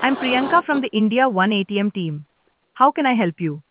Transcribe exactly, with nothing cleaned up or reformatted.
I'm Priyanka from the India One A T M team. How can I help you?